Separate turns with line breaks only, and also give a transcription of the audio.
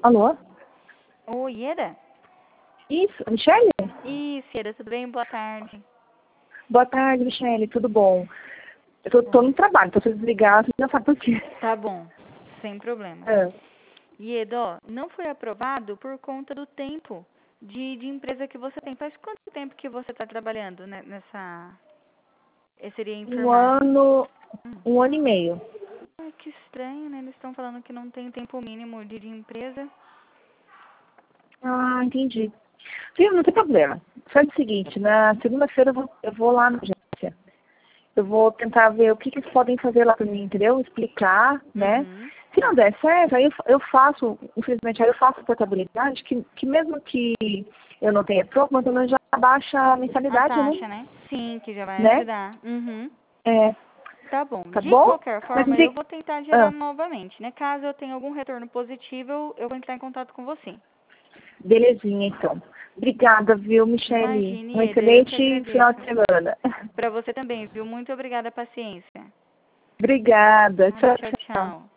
Alô?
Oi, Ieda?
Isso, Michele?
Isso, Ieda, tudo bem? Boa tarde.
Boa tarde, Michele, tudo bom? Eu tô no trabalho, então se eu desligar, você já sabe por quê.
Tá bom, sem problema.
É.
Ieda, ó, não foi aprovado por conta do tempo de empresa que você tem. Faz quanto tempo que você está trabalhando nessa... Seria
Um
informática?
ano, um ano e meio.
Que estranho, né? Eles estão falando que não tem tempo mínimo de empresa.
Ah, entendi. Viu, não tem problema. Faz o seguinte, na segunda-feira eu vou lá na agência. Eu vou tentar ver o que eles podem fazer lá pra mim, entendeu? Explicar, né?
Uhum.
Se não der certo, aí eu faço, infelizmente, aí eu faço portabilidade, que mesmo que eu não tenha troco, mas pelo menos já baixa a
A
mensalidade,
taxa, né? Sim, que já vai
né?
ajudar. Uhum.
É,
Tá bom.
tá
De
bom?
qualquer
Mas
forma,
enfim,
eu vou tentar gerar
ah,
novamente, né? Caso eu tenha algum retorno positivo, eu vou entrar em contato com você.
belezinha então. Obrigada, viu, Michele?
Imagine,
Um
Ieda, eu que
excelente final
agradeço.
de semana.
Pra você também, viu? Muito obrigada a paciência.
Obrigada.
Nada,
Tchau,
tchau,
tchau.
tchau.